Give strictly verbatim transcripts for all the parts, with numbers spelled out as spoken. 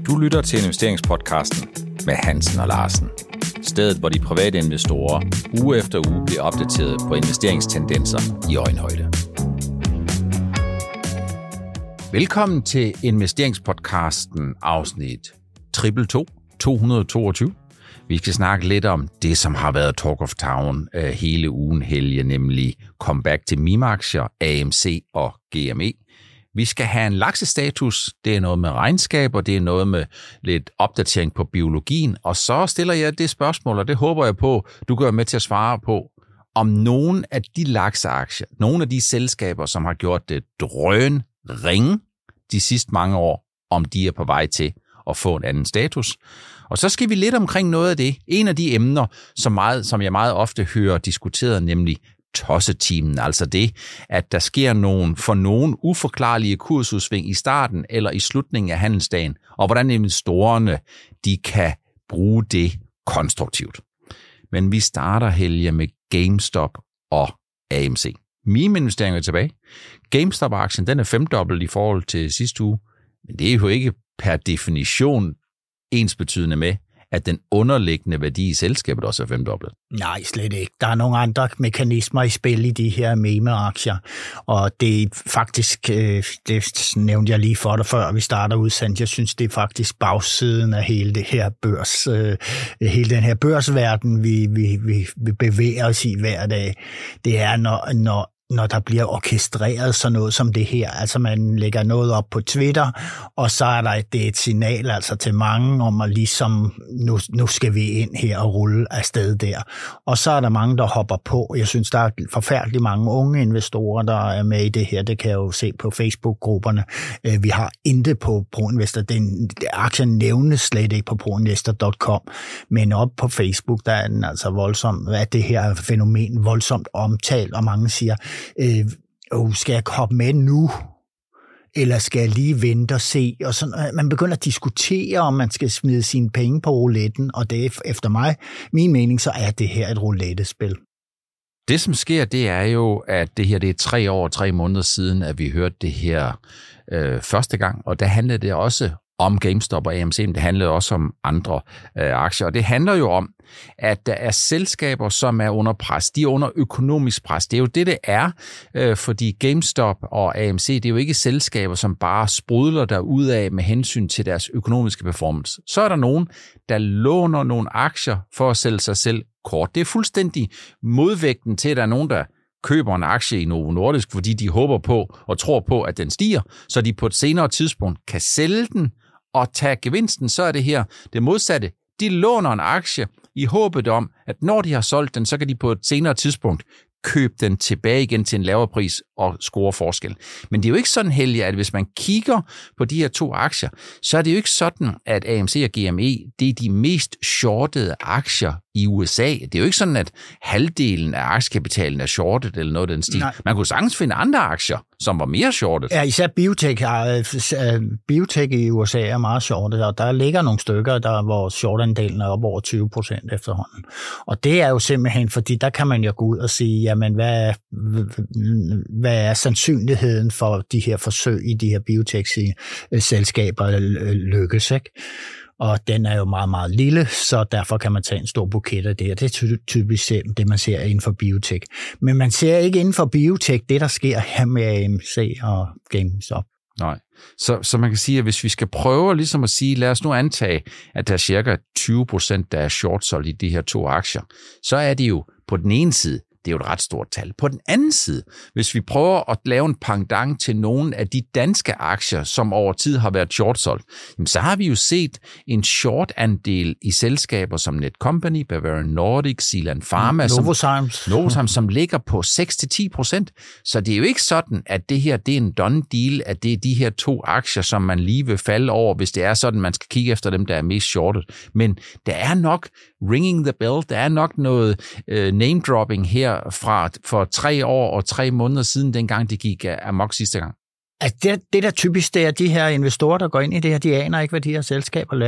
Du lytter til investeringspodcasten med Hansen og Larsen. Stedet, hvor de private investorer uge efter uge bliver opdateret på investeringstendenser i øjenhøjde. Velkommen til investeringspodcasten afsnit to to to hundrede og toogtyve. Vi skal snakke lidt om det, som har været Talk of Town uh, hele ugen helge, nemlig comeback til meme-aktier, A M C og G M E. Vi skal have en laksestatus, det er noget med regnskaber, det er noget med lidt opdatering på biologien, og så stiller jeg det spørgsmål, og det håber jeg på, du gør med til at svare på, om nogle af de lakseaktier, nogle af de selskaber, som har gjort det drøn ringe de sidste mange år, om de er på vej til at få en anden status. Og så skal vi lidt omkring noget af det. En af de emner, som, meget, som jeg meget ofte hører diskuteret, nemlig tossetimen, altså det, at der sker nogen, for nogen uforklarlige kursudsving i starten eller i slutningen af handelsdagen, og hvordan investorerne de kan bruge det konstruktivt. Men vi starter, Helge, med GameStop og A M C. Mine investeringer er tilbage. GameStop-aktien, den er femdobbelt i forhold til sidste uge, men det er jo ikke per definition ensbetydende med, at den underliggende værdi i selskabet også er femdobblet. Nej, slet ikke. Der er nogle andre mekanismer i spil i de her meme-aktier, og det er faktisk, det nævnte jeg lige for dig før vi starter udsendt, jeg synes, det er faktisk bagsiden af hele det her børs, hele den her børsverden, vi, vi, vi, vi bevæger os i hver dag. Det er, når, når når der bliver orkestreret sådan noget som det her. Altså man lægger noget op på Twitter, og så er der et, det er et signal altså til mange om at ligesom, nu, nu skal vi ind her og rulle afsted der. Og så er der mange, der hopper på. Jeg synes, der er forfærdeligt mange unge investorer, der er med i det her. Det kan jeg jo se på Facebook-grupperne. Vi har intet på ProInvestor. Den aktien nævnes slet ikke på proinvestor punktum com, men op på Facebook, der er den altså voldsomt, at det her fænomen voldsomt omtalt, og mange siger, Øh, oh, skal jeg hoppe med nu? Eller skal jeg lige vente og se? Og sådan, man begynder at diskutere, om man skal smide sine penge på rouletten, og det er efter mig, min mening, så er det her et roulette-spil. Det, som sker, det er jo, at det her det er tre år og tre måneder siden, at vi hørte det her øh, første gang, og der handlede det også om GameStop og A M C, men det handler også om andre øh, aktier. Og det handler jo om, at der er selskaber, som er under pres. De er under økonomisk pres. Det er jo det, det er, øh, fordi GameStop og A M C, det er jo ikke selskaber, som bare sprudler derudad med hensyn til deres økonomiske performance. Så er der nogen, der låner nogle aktier for at sælge sig selv kort. Det er fuldstændig modvægten til, at der er nogen, der køber en aktie i Novo Nordisk, fordi de håber på og tror på, at den stiger, så de på et senere tidspunkt kan sælge den og tage gevinsten. Så er det her det modsatte. De låner en aktie i håbet om, at når de har solgt den, så kan de på et senere tidspunkt købe den tilbage igen til en lavere pris og score forskel. Men det er jo ikke sådan, Helge, at hvis man kigger på de her to aktier, så er det jo ikke sådan, at A M C og G M E, det er de mest shortede aktier i U S A. Det er jo ikke sådan, at halvdelen af aktiekapitalen er shortet eller noget af den stil. Nej. Man kunne sagtens finde andre aktier, som var mere shortet. Ja, især biotech, biotech i U S A er meget shortet, og der ligger nogle stykker, der, hvor shortandelen er op over tyve procent efterhånden. Og det er jo simpelthen, fordi der kan man jo gå ud og sige, jamen hvad er, hvad er sandsynligheden for de her forsøg i de her biotech-selskaber lykkes, ikke? Og den er jo meget, meget lille, så derfor kan man tage en stor buket af det. Det er typisk det, man ser inden for biotech. Men man ser ikke inden for biotech det, der sker her med A M C og GameStop. Nej, så, så man kan sige, at hvis vi skal prøve ligesom at sige, lad os nu antage, at der er cirka tyve procent, der er shortsolgt i de her to aktier, så er det jo på den ene side, det er jo et ret stort tal. På den anden side, hvis vi prøver at lave en pendant til nogle af de danske aktier, som over tid har været shortsolgt, så har vi jo set en short-andel i selskaber som Netcompany, Bavarian Nordic, Zealand Pharma, Novozymes, som, Novozymes, som ligger på seks til ti procent. Så det er jo ikke sådan, at det her det er en done deal, at det er de her to aktier, som man lige vil falde over, hvis det er sådan, man skal kigge efter dem, der er mest shortet. Men der er nok ringing the bell, der er nok noget øh, name-dropping her fra for tre år og tre måneder siden, dengang det gik amok sidste gang. Altså det, det der typisk, det er de her investorer, der går ind i det her, de aner ikke, hvad de her selskaber laver.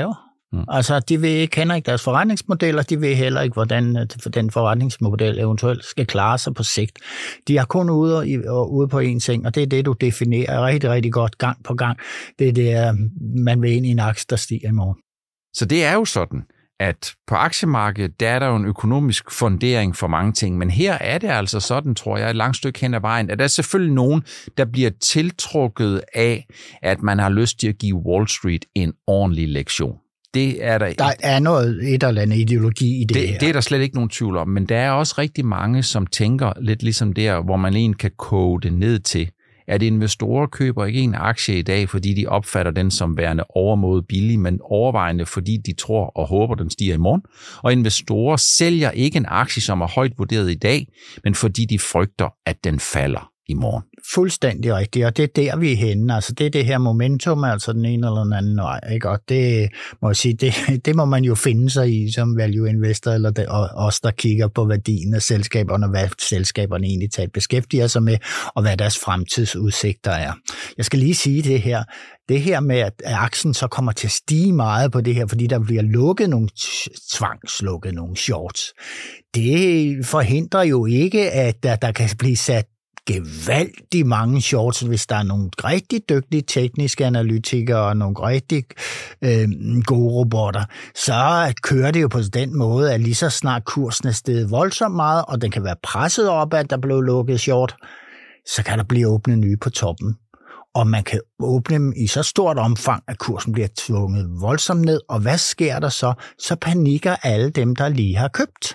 Mm. Altså, de vil, kender ikke deres forretningsmodeller, de ved heller ikke, hvordan den forretningsmodel eventuelt skal klare sig på sigt. De er kun ude, ude på én ting, og det er det, du definerer rigtig, rigtig godt gang på gang. Det er det, man vil ind i en aktie, der stiger i morgen. Så det er jo sådan, at på aktiemarkedet, der er der jo en økonomisk fundering for mange ting, men her er det altså sådan, tror jeg, et langt stykke hen ad vejen, at der er selvfølgelig nogen, der bliver tiltrukket af, at man har lyst til at give Wall Street en ordentlig lektion. Det er der, der er noget et eller andet ideologi i det, det her. Det er der slet ikke nogen tvivl om, men der er også rigtig mange, som tænker lidt ligesom der, hvor man egentlig kan koge det ned til, at investorer køber ikke en aktie i dag, fordi de opfatter den som værende overmåde billig, men overvejende, fordi de tror og håber, den stiger i morgen. Og investorer sælger ikke en aktie, som er højt vurderet i dag, men fordi de frygter, at den falder i morgen. Fuldstændig rigtigt, og det er der, vi er henne. Altså, det er det her momentum, altså den ene eller den anden vej, ikke? Og det må jeg sige, det, det må man jo finde sig i som value investor, eller det, og os, der kigger på værdien af selskaberne, og hvad selskaberne egentlig tager beskæftiger sig med, og hvad deres fremtidsudsigter er. Jeg skal lige sige det her, det her med, at aktien så kommer til at stige meget på det her, fordi der bliver lukket nogle, tvangslukket nogle shorts. Det forhindrer jo ikke, at der, der kan blive sat gevaldigt mange shorts, hvis der er nogle rigtig dygtige tekniske analytikere og nogle rigtig øh, gode robotter, så kører det jo på den måde, at lige så snart kursen er steget voldsomt meget, og den kan være presset op, at der blev lukket short, så kan der blive åbnet nye på toppen. Og man kan åbne dem i så stort omfang, at kursen bliver tvunget voldsomt ned. Og hvad sker der så? Så panikker alle dem, der lige har købt.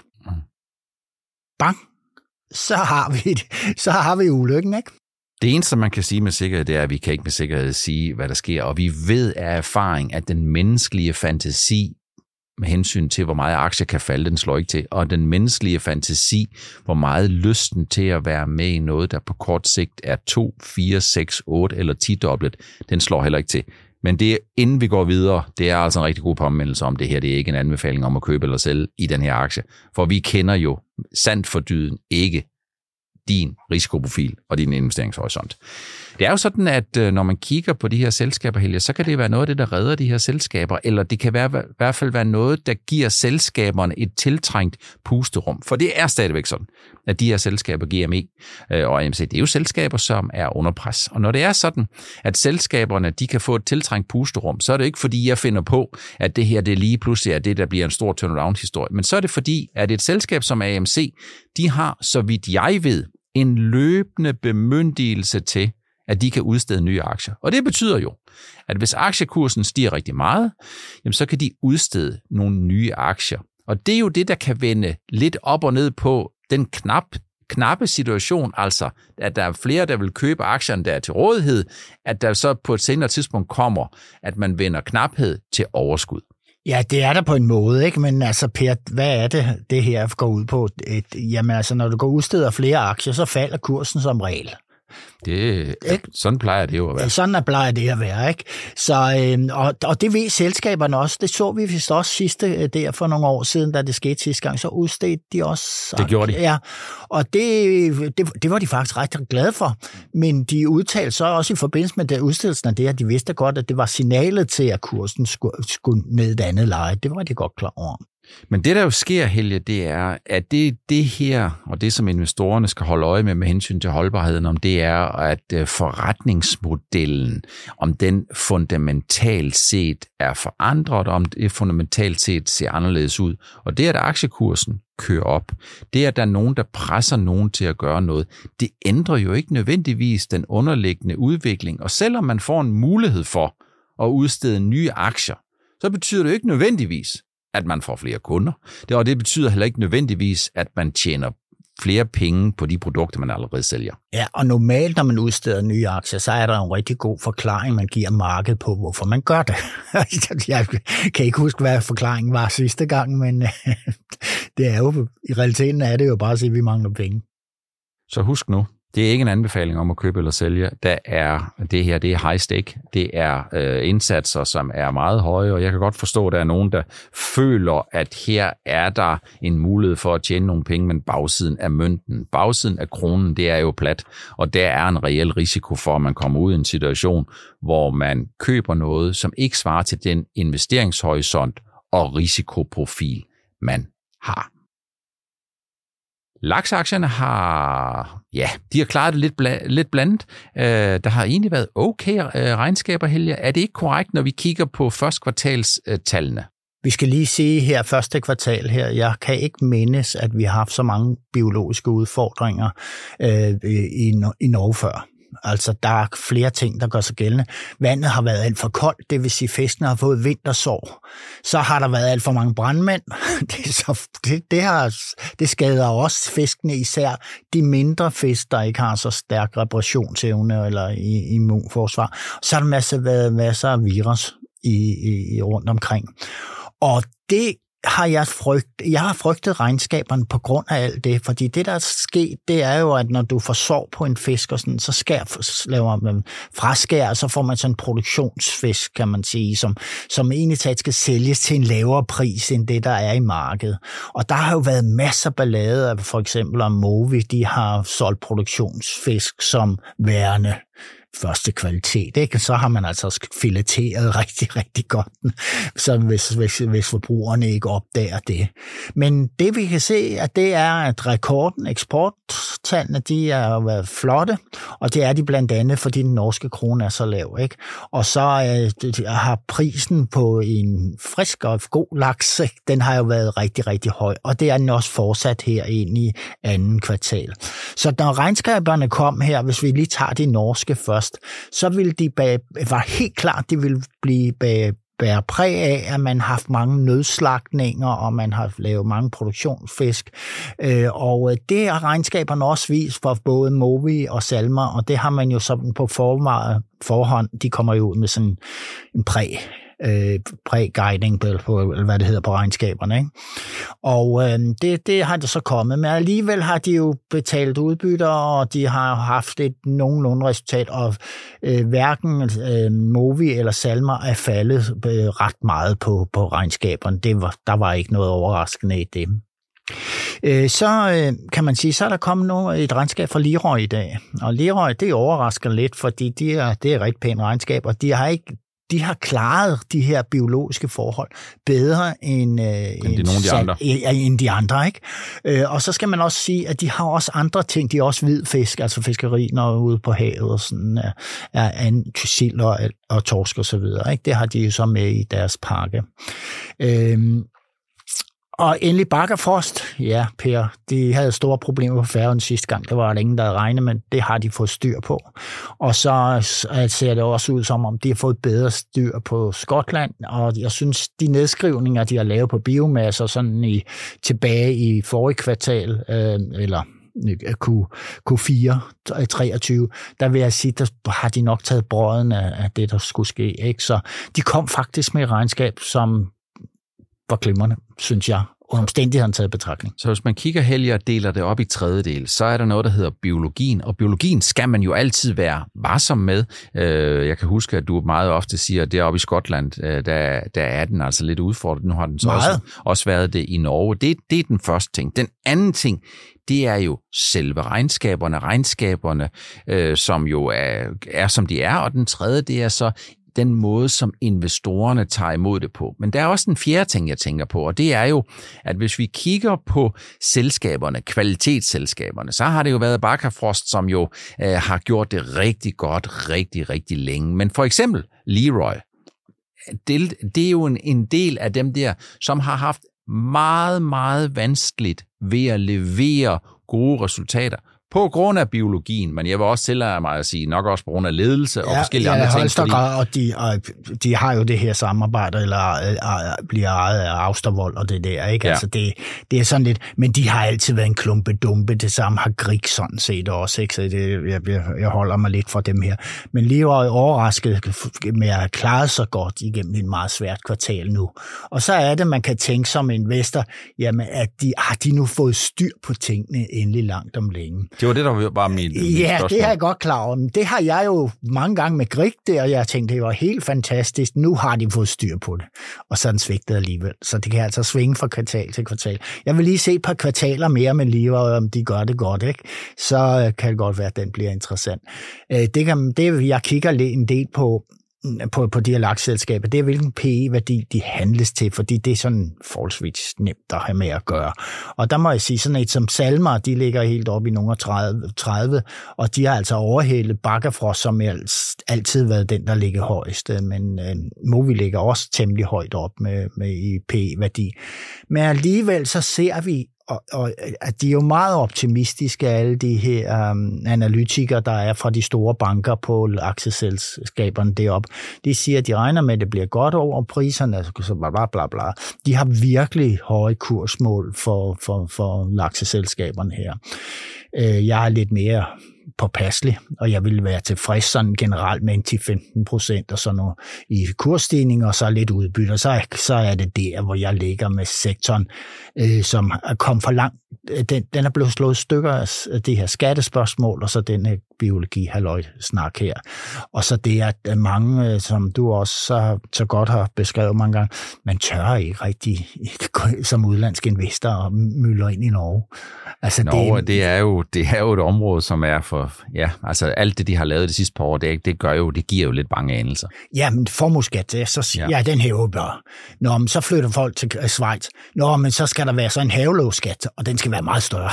Bang! Så har vi så har vi ulykken, ikke? Det eneste, man kan sige med sikkerhed, det er, at vi kan ikke med sikkerhed sige, hvad der sker. Og vi ved af erfaring, at den menneskelige fantasi med hensyn til, hvor meget aktier kan falde, den slår ikke til. Og den menneskelige fantasi, hvor meget lysten til at være med i noget, der på kort sigt er to, fire, seks, otte eller ti dobbelt, den slår heller ikke til. Men det, inden vi går videre, det er altså en rigtig god påmindelse om det her. Det er ikke en anbefaling om at købe eller sælge i den her aktie. For vi kender jo sandt for dyden ikke din risikoprofil og din investeringshorisont. Det er jo sådan, at når man kigger på de her selskaber, Helge, så kan det være noget af det, der redder de her selskaber, eller det kan være, i hvert fald være noget, der giver selskaberne et tiltrængt pusterum. For det er stadigvæk sådan, at de her selskaber, G M E og A M C, det er jo selskaber, som er under pres. Og når det er sådan, at selskaberne de kan få et tiltrængt pusterum, så er det ikke fordi, jeg finder på, at det her det lige pludselig er det, der bliver en stor turnaround-historie. Men så er det fordi, at et selskab som A M C, de har, så vidt jeg ved, en løbende bemyndigelse til, at de kan udstede nye aktier. Og det betyder jo, at hvis aktiekursen stiger rigtig meget, jamen så kan de udstede nogle nye aktier. Og det er jo det, der kan vende lidt op og ned på den knap, knappe situation, altså at der er flere, der vil købe aktierne, der er til rådighed, at der så på et senere tidspunkt kommer, at man vender knaphed til overskud. Ja, det er der på en måde, ikke? Men altså, Per, hvad er det, det her går ud på? Et, jamen altså, når du går udsteder flere aktier, så falder kursen som regel. Det, sådan plejer det jo at være. Sådan plejer det at være, ikke? Så, øh, og, og det ved selskaberne også. Det så vi vist også sidste der for nogle år siden, da det skete sidste gang, så udstedte de også. Det gjorde de. Ja, og det, det, det var de faktisk ret glade for. Men de udtalte så også i forbindelse med det udstedelsen af det, at de vidste godt, at det var signalet til, at kursen skulle, skulle ned et andet leje. Det var de godt klar over. Men det, der jo sker, Helge, det er, at det, det her, og det som investorerne skal holde øje med med hensyn til holdbarheden, om det er, at forretningsmodellen, om den fundamentalt set er forandret, om det fundamentalt set ser anderledes ud. Og det, at aktiekursen kører op, det, at der er nogen, der presser nogen til at gøre noget, det ændrer jo ikke nødvendigvis den underliggende udvikling. Og selvom man får en mulighed for at udstede nye aktier, så betyder det jo ikke nødvendigvis, at man får flere kunder. Det, og det betyder heller ikke nødvendigvis, at man tjener flere penge på de produkter, man allerede sælger. Ja, og normalt, når man udsteder nye aktier, så er der en rigtig god forklaring, man giver markedet på, hvorfor man gør det. Jeg kan ikke huske, hvad forklaringen var sidste gang, men det er jo, i realiteten er det jo bare at sige, at vi mangler penge. Så husk nu, Det er ikke en anbefaling om at købe eller sælge. Der er, det her det er high stake. Det er øh, indsatser, som er meget høje, og jeg kan godt forstå, at der er nogen, der føler, at her er der en mulighed for at tjene nogle penge, men bagsiden af mønten, bagsiden af kronen, det er jo plat, og der er en reel risiko for, at man kommer ud i en situation, hvor man køber noget, som ikke svarer til den investeringshorisont og risikoprofil, man har. Lakseaktierne har, ja, de har klaret det lidt, bla- lidt blandet. Øh, der har egentlig været okay øh, regnskaber, Helge. Er det ikke korrekt, når vi kigger på første kvartals øh, tallene? Vi skal lige sige her, første kvartal her, jeg kan ikke mindes, at vi har haft så mange biologiske udfordringer øh, i, i Norge før. Altså, der er flere ting, der gør sig gældende. Vandet har været alt for koldt, det vil sige, at fiskene har fået vintersår. Så har der været alt for mange brandmænd. Det, så, det, det, har, det skader også fiskene, især de mindre fisk, der ikke har så stærk reparationsevne eller immunforsvar. Så har der masser, været masser af virus i, i, rundt omkring. Og det har jeg frygtet. Jeg har frygtet regnskaberne på grund af alt det, fordi det, der er sket, det er jo, at når du får sår på en fisk, og sådan, så skær, laver man fraskær, og så får man sådan en produktionsfisk, kan man sige, som, som egentlig taget skal sælges til en lavere pris, end det, der er i markedet. Og der har jo været masser af ballade af, for eksempel om Mowi, de har solgt produktionsfisk som værende første kvalitet, ikke? Så har man altså fileteret rigtig, rigtig godt, så hvis, hvis, hvis forbrugerne ikke opdager det. Men det vi kan se, at det er, at rekorden, eksporttallene, de er været flotte, og det er de blandt andet, fordi den norske krone er så lav, ikke? Og så øh, har prisen på en frisk og god laks, den har jo været rigtig, rigtig høj, og det er den også fortsat her ind i anden kvartal. Så når regnskaberne kom her, hvis vi lige tager de norske først, så ville de bag, var helt klart, de ville blive bag, bære præg af, at man har haft mange nødslagtninger, og man har lavet mange produktionsfisk. Og det har regnskaberne også vist for både Mowi og Salmar, og det har man jo sådan på forhånd, de kommer jo ud med sådan en præg. Øh, præ-guiding på, på, eller hvad det hedder på regnskaberne, ikke? Og øh, det, det har det så kommet, men alligevel har de jo betalt udbytter, og de har haft et nogenlunde resultat, og øh, hverken øh, Mowi eller Salmar er faldet øh, ret meget på, på regnskaberne. Det var, der var ikke noget overraskende i det. Øh, så øh, kan man sige, så er der kommet noget, et regnskab fra Leroy i dag, og Leroy, det overrasker lidt, fordi de er, det er et rigtig pænt regnskab, og de har ikke De har klaret de her biologiske forhold bedre end, øh, end, de, nogle de andre. end de andre. Ikke? Øh, og så skal man også sige, at de har også andre ting. De er også hvid fisk, altså fiskeri, når ude på havet og sådan, er, er sild og, og torsk og så videre. Ikke? Det har de jo så med i deres pakke. Øh, Og endelig Bakkafrost, ja Per, de havde store problemer på Færøerne sidste gang. Der var der ingen, der havde regnet, men det har de fået styr på. Og så ser det også ud som om, de har fået bedre styr på Skotland, og jeg synes, de nedskrivninger, de har lavet på biomasse, sådan i, tilbage i forrige kvartal, øh, eller Q fire treogtyve, der vil jeg sige, der har de nok taget brøden af, af det, der skulle ske. Ikke? Så de kom faktisk med et regnskab, som var glimrende, synes jeg, og omstændighederne taget i betragtning. Så hvis man kigger Helge og deler det op i tredjedel, så er der noget, der hedder biologien, og biologien skal man jo altid være varsom med. Jeg kan huske, at du meget ofte siger, at deroppe i Skotland, der, der er den altså lidt udfordret. Nu har den så også, også været det i Norge. Det, det er den første ting. Den anden ting, det er jo selve regnskaberne, regnskaberne, øh, som jo er, er, som de er, og den tredje, det er så den måde, som investorerne tager imod det på. Men der er også en fjerde ting, jeg tænker på, og det er jo, at hvis vi kigger på selskaberne, kvalitetsselskaberne, så har det jo været Bakkafrost, som jo øh, har gjort det rigtig godt, rigtig, rigtig længe. Men for eksempel Leroy, det, det er jo en, en del af dem der, som har haft meget, meget vanskeligt ved at levere gode resultater. På grund af biologien, men jeg vil også tillade mig at sige, nok også på grund af ledelse og ja, forskellige ja, andre ting. Fordi... og de, og de har jo det her samarbejde, eller bliver ejet af Austervold og det der, ikke? Ja. Altså det, det er sådan lidt, men de har altid været en klumpedumpe, det samme har Grieg sådan set også, ikke? Så det, jeg, jeg holder mig lidt for dem her. Men Leroy er overrasket med at have klaret sig godt igennem et meget svært kvartal nu. Og så er det, man kan tænke som investor, jamen at de har de nu fået styr på tingene endelig langt om længe. Det var det, der var min, min ja, spørgsmål. det er jeg godt klar over. Det har jeg jo mange gange med Grieg der, og jeg tænkte, det var helt fantastisk. Nu har de fået styr på det, og så er den svigtet alligevel. Så det kan altså svinge fra kvartal til kvartal. Jeg vil lige se et par kvartaler mere med Liva, om de gør det godt, ikke? Så kan det godt være, at den bliver interessant. Det, kan, det jeg kigger en del på, På, på de her lakseselskaber, det er hvilken P E-værdi de handles til, fordi det er sådan forholdsvis nemt at have med at gøre. Og der må jeg sige, sådan et som Salmar, de ligger helt oppe i nogle tredive, tredive, og de har altså overhældet Bakkafrost, som altid været den, der ligger højst, men øh, Movi ligger også temmelig højt op med, med i P E-værdi. Men alligevel så ser vi, Og, og at de er jo meget optimistiske, alle de her um, analytikere, der er fra de store banker på aktieselskaberne deroppe. De siger, at de regner med, at det bliver godt over priserne, så bla bla bla bla. De har virkelig høje kursmål for, for, for lakseselskaberne her. Jeg er lidt mere påpasselig, og jeg vil være tilfreds sådan generelt med en ti til femten procent og sådan noget i kursstigning, og så lidt udbytte, så, så er det der, hvor jeg ligger med sektoren, øh, som er kommet for langt. Den, den er blevet slået stykker af det her skattespørgsmål, og så den her biologi-halløj-snak her. Og så det, at mange, som du også så, så godt har beskrevet mange gange, man tør ikke rigtig som udlandsk investor og mylder ind i Norge. Altså, Norge, det, det, er jo, det er jo et område, som er for, ja, altså alt det, de har lavet de sidste par år, det, det gør jo, det giver jo lidt bange anelser. Ja, men formueskat, det, så siger ja. ja, den hæver bare. Nå, men så flytter folk til Schweiz. Nå, men så skal der være så en havelåsskat, og den skal være meget større.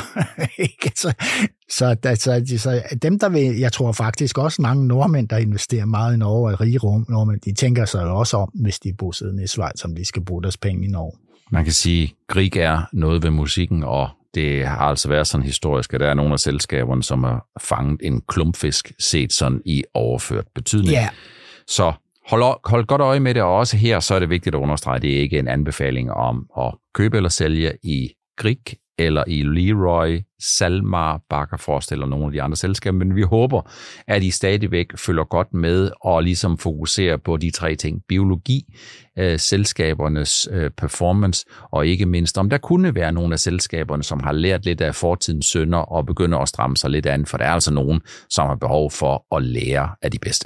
så, så, så, så dem, der vil, jeg tror faktisk også mange nordmænd, der investerer meget i Norge, og rige rum, nordmænd, de tænker sig jo også om, hvis de er bosiddende i Schweiz, om de skal bruge deres penge i Norge. Man kan sige, at Grieg er noget ved musikken, og det har altså været sådan historisk, at der er nogle af selskaberne, som har fanget en klumpfisk set sådan i overført betydning. Yeah. Så hold, hold godt øje med det, og også her så er det vigtigt at understrege, at det ikke er en anbefaling om at købe eller sælge i Grieg eller i Leroy, Salmar, Bakkafrost eller nogle af de andre selskaber, men vi håber, at I stadigvæk følger godt med og ligesom fokuserer på de tre ting. Biologi, øh, selskabernes øh, performance, og ikke mindst, om der kunne være nogle af selskaberne, som har lært lidt af fortidens synder og begynder at stramme sig lidt an, for der er altså nogen, som har behov for at lære af de bedste.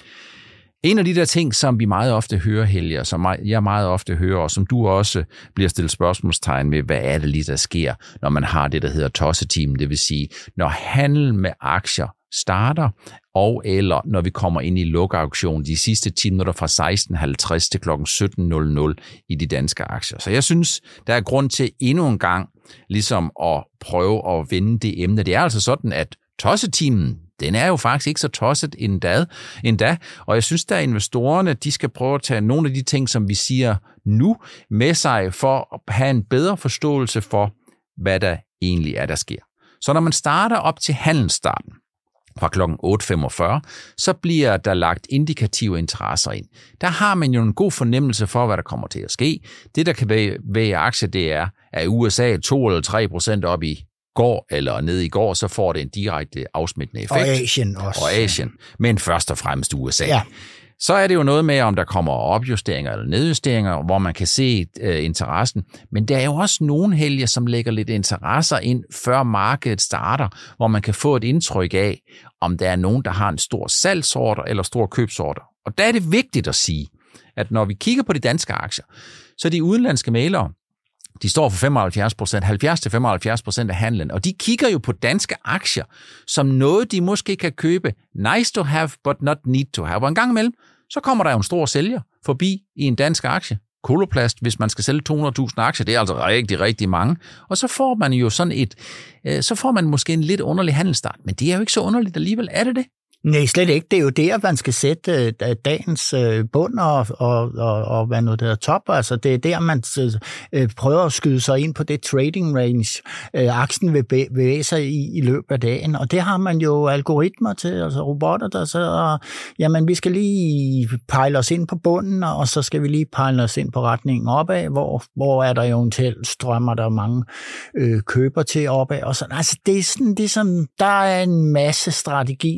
En af de der ting, som vi meget ofte hører, Helge, som jeg meget ofte hører, og som du også bliver stillet spørgsmålstegn med, hvad er det lige, der sker, når man har det, der hedder tosseteam, det vil sige, når handel med aktier starter, og eller når vi kommer ind i lukauktion de sidste ti minutter fra seksten halvtreds til klokken sytten nul nul i de danske aktier. Så jeg synes, der er grund til endnu en gang ligesom at prøve at vende det emne. Det er altså sådan, at tosseteamen, den er jo faktisk ikke så tosset endda, endda, og jeg synes, at investorerne, de skal prøve at tage nogle af de ting, som vi siger nu, med sig for at have en bedre forståelse for, hvad der egentlig er, der sker. Så når man starter op til handelsstarten fra klokken otte femogfyrre, så bliver der lagt indikative interesser ind. Der har man jo en god fornemmelse for, hvad der kommer til at ske. Det, der kan bevæge aktier, det er, at U S A to eller tre procent op i går eller ned i går, så får det en direkte afsmittende effekt. Og Asien også. Og Asien, men først og fremmest U S A. Ja. Så er det jo noget med, om der kommer opjusteringer eller nedjusteringer, hvor man kan se uh, interessen. Men der er jo også nogle helger, som lægger lidt interesser ind, før markedet starter, hvor man kan få et indtryk af, om der er nogen, der har en stor salgsorder eller stor købsorder. Og der er det vigtigt at sige, at når vi kigger på de danske aktier, så de udenlandske mælere, de står for femoghalvfjerds procent, halvfjerds til femoghalvfjerds procent af handlen, og de kigger jo på danske aktier som noget, de måske kan købe nice to have, but not need to have. Og en gang imellem, så kommer der jo en stor sælger forbi i en dansk aktie. Coloplast, hvis man skal sælge to hundrede tusind aktier, det er altså rigtig, rigtig mange. Og så får man jo sådan et, så får man måske en lidt underlig handelsstart. Men det er jo ikke så underligt alligevel, er det det? Nej, slet ikke. Det er jo der, man skal sætte uh, dagens uh, bund og, og, og, og hvad nu det er top. Altså, det er der, man uh, prøver at skyde sig ind på det trading range, uh, aktien vil bevæge sig i, i løbet af dagen. Og det har man jo algoritmer til, altså robotter, der så, jamen, vi skal lige pejle os ind på bunden, og så skal vi lige pejle os ind på retningen opad, hvor, hvor er der jo en til strømmer, der er mange øh, køber til opad. Og sådan. Altså, det er sådan, det er sådan, der er en masse strategi, der, der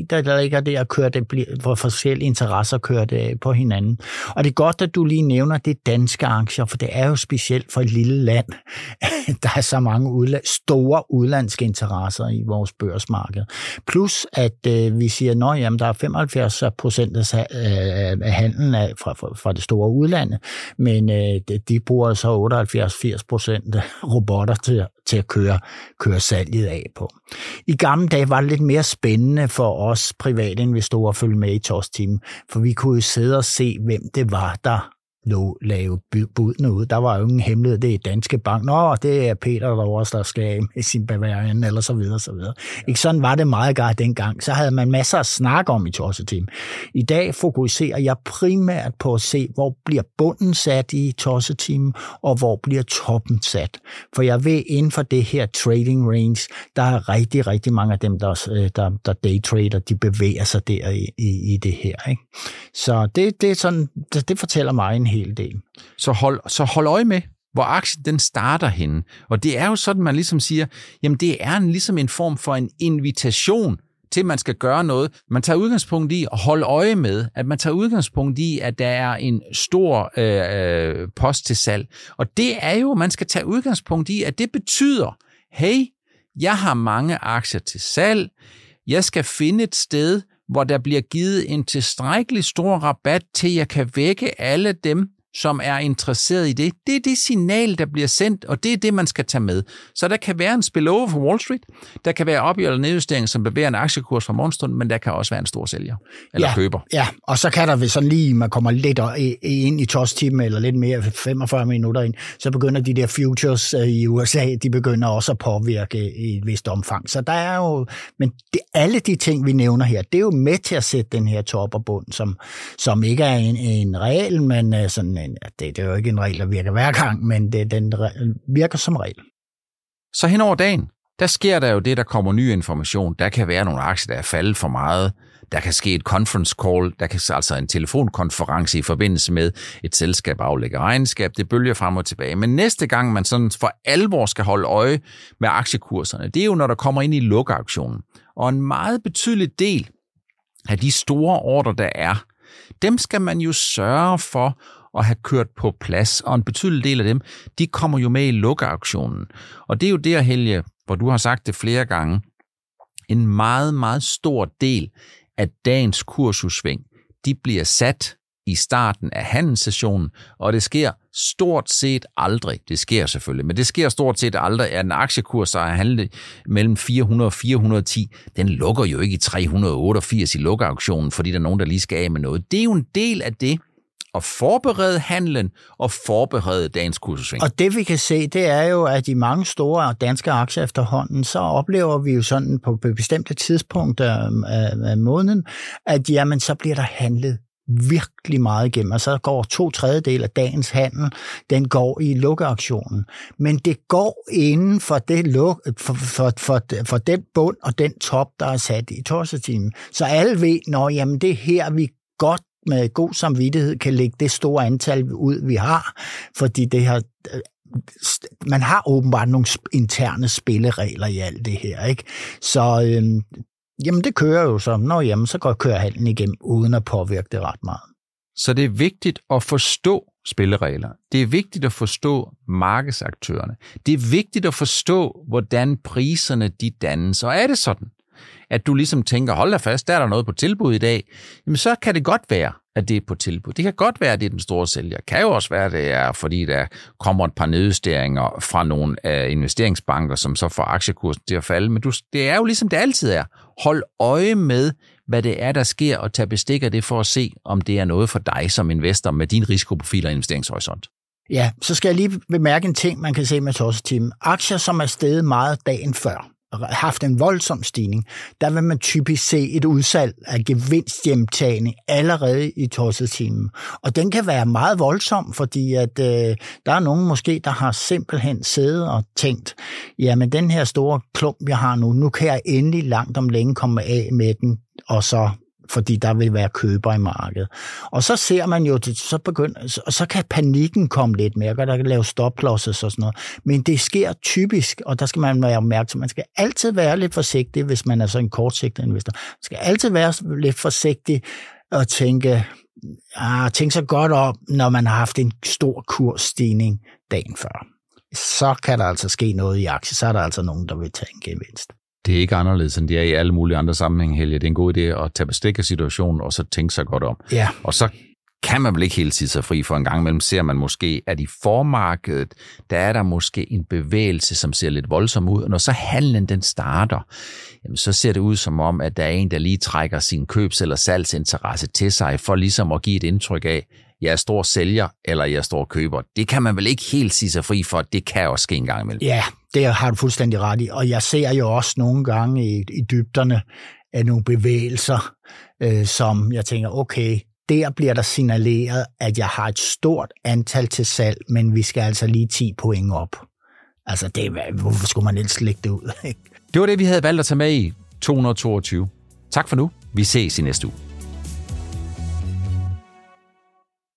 ligger der og kører det, hvor forskellige interesser kører det på hinanden. Og det er godt, at du lige nævner det danske aktier, for det er jo specielt for et lille land. Der er så mange udla- store udlandske interesser i vores børsmarked. Plus, at øh, vi siger, nå jamen, der er femoghalvfjerds procent af, af handlen af, fra, fra det store udlandet, men øh, de bruger så otteoghalvfjerds til firs procent robotter til, til at køre, køre salget af på. I gamle dage var det lidt mere spændende for os private investorer at følge med i T O S-teamen, for vi kunne jo sidde og se, hvem det var, der lå lave budene ud. Der var jo ingen hemmelighed. Det er Danske Bank. Nå, det er Peter, der også der skal af med sin Bavarian, eller så videre, så videre. Ikke sådan var det meget godt dengang. Så havde man masser at snakke om i T O S-team. I dag fokuserer jeg primært på at se, hvor bliver bunden sat i T O S-team, og hvor bliver toppen sat. For jeg ved, inden for det her trading range, der er rigtig, rigtig mange af dem, der, der, der daytrader, de bevæger sig der i, i, i det her. Ikke? Så det, det, er sådan, det, det fortæller mig en hel del. Så hold, så hold øje med, hvor aktien den starter henne. Og det er jo sådan, man ligesom siger, jamen det er en, ligesom en form for en invitation til, at man skal gøre noget. Man tager udgangspunkt i at holde øje med, at man tager udgangspunkt i, at der er en stor øh, post til salg. Og det er jo, man skal tage udgangspunkt i, at det betyder, hey, jeg har mange aktier til salg, jeg skal finde et sted, hvor der bliver givet en tilstrækkelig stor rabat til, at jeg kan vække alle dem, som er interesseret i det. Det er det signal, der bliver sendt, og det er det, man skal tage med. Så der kan være en spillover for Wall Street, der kan være op- eller nedjustering, som bevæger en aktiekurs fra morgenstunden, men der kan også være en stor sælger eller ja, køber. Ja, og så kan der ved sådan lige, man kommer lidt ind i T O S-timen, eller lidt mere, femogfyrre minutter ind, så begynder de der futures i U S A, de begynder også at påvirke i et vist omfang. Så der er jo, men det, alle de ting, vi nævner her, det er jo med til at sætte den her top og bund, som, som ikke er en, en regel, men sådan en, det, det er jo ikke en regel, der virker hver gang, men det, den virker som regel. Så hen over dagen, der sker der jo det, der kommer ny information. Der kan være nogle aktier, der er faldet for meget. Der kan ske et conference call, der kan altså en telefonkonference i forbindelse med et selskab aflægger regnskab. Det bølger frem og tilbage. Men næste gang, man sådan for alvor skal holde øje med aktiekurserne, det er jo, når der kommer ind i lukkeauktionen. Og en meget betydelig del af de store ordrer, der er, dem skal man jo sørge for at have kørt på plads, og en betydelig del af dem, de kommer jo med i lukkeauktionen. Og det er jo der, Helge, hvor du har sagt det flere gange, en meget, meget stor del af dagens kursudsving, de bliver sat i starten af handelssessionen, og det sker stort set aldrig, det sker selvfølgelig, men det sker stort set aldrig, at en aktiekurs, der er handlet mellem fire hundrede og fire hundrede og ti, den lukker jo ikke i tre hundrede og otteogfirs i lukkeauktionen, fordi der er nogen, der lige skal af med noget. Det er jo en del af det, at forberede handlen og forberede dagens kursudsving. Og det vi kan se, det er jo, at i mange store danske aktier efterhånden, så oplever vi jo sådan på bestemte tidspunkter af måneden, at jamen, så bliver der handlet virkelig meget igennem, og så går to tredjedel af dagens handel, den går i lukkeauktionen. Men det går inden for, det luk, for, for, for, for den bund og den top, der er sat i torsdagstimen. Så alle ved, når jamen, det er her, vi godt med god samvittighed kan lægge det store antal ud, vi har, fordi det her, man har åbenbart nogle interne spilleregler i alt det her, ikke? Så øhm, jamen det kører jo så, nå jamen, så går kører handlen igennem, uden at påvirke det ret meget. Så det er vigtigt at forstå spilleregler. Det er vigtigt at forstå markedsaktørerne. Det er vigtigt at forstå, hvordan priserne de dannes. Og er det sådan, at du ligesom tænker, hold da fast, der er der noget på tilbud i dag, jamen så kan det godt være, at det er på tilbud. Det kan godt være, at det er den store sælger. Det kan jo også være, at det er, fordi der kommer et par nedjusteringer fra nogle af investeringsbanker, som så får aktiekursen til at falde. Men du, det er jo ligesom det altid er. Hold øje med, hvad det er, der sker, og tag bestik af det for at se, om det er noget for dig som investor med din risikoprofil og investeringshorisont. Ja, så skal jeg lige bemærke en ting, man kan se med torsdagstimen. Aktier, som er steget meget dagen før, haft en voldsom stigning, der vil man typisk se et udsalg af gevinsthjemtagning allerede i torsdagstimen. Og den kan være meget voldsom, fordi at, øh, der er nogen måske, der har simpelthen siddet og tænkt, jamen den her store klump, jeg har nu, nu kan jeg endelig langt om længe komme af med den, og så fordi der vil være køber i markedet. Og så ser man jo, så begynder, og så kan panikken komme lidt mere, og der kan lave stop-losses og sådan noget. Men det sker typisk, og der skal man være opmærksom. Man skal altid være lidt forsigtig, hvis man er så en kortsigtet investor. Man skal altid være lidt forsigtig og tænke, ah, tænke sig godt op, når man har haft en stor kursstigning dagen før. Så kan der altså ske noget i aktier, så er der altså nogen, der vil tage en gevinst. Det er ikke anderledes, end det er i alle mulige andre sammenhæng, Helge. Det er en god idé at tage bestik af situationen, og så tænke sig godt om. Ja. Og så kan man vel ikke helt sige sig fri, for en gang imellem ser man måske, at i formarkedet, der er der måske en bevægelse, som ser lidt voldsom ud, og når så handlen den starter, jamen, så ser det ud som om, at der er en, der lige trækker sin købs- eller salgsinteresse til sig, for ligesom at give et indtryk af, jeg er stor sælger, eller jeg er stor køber. Det kan man vel ikke helt sige sig fri for, det kan også ske en gang imellem. Ja, det har du fuldstændig ret i, og jeg ser jo også nogle gange i, i dybderne af nogle bevægelser, øh, som jeg tænker, okay, der bliver der signaleret, at jeg har et stort antal til salg, men vi skal altså lige ti point op. Altså, det, hvorfor skulle man ellers lægge det ud? Det var det, vi havde valgt at tage med i to hundrede og toogtyve. Tak for nu. Vi ses i næste uge.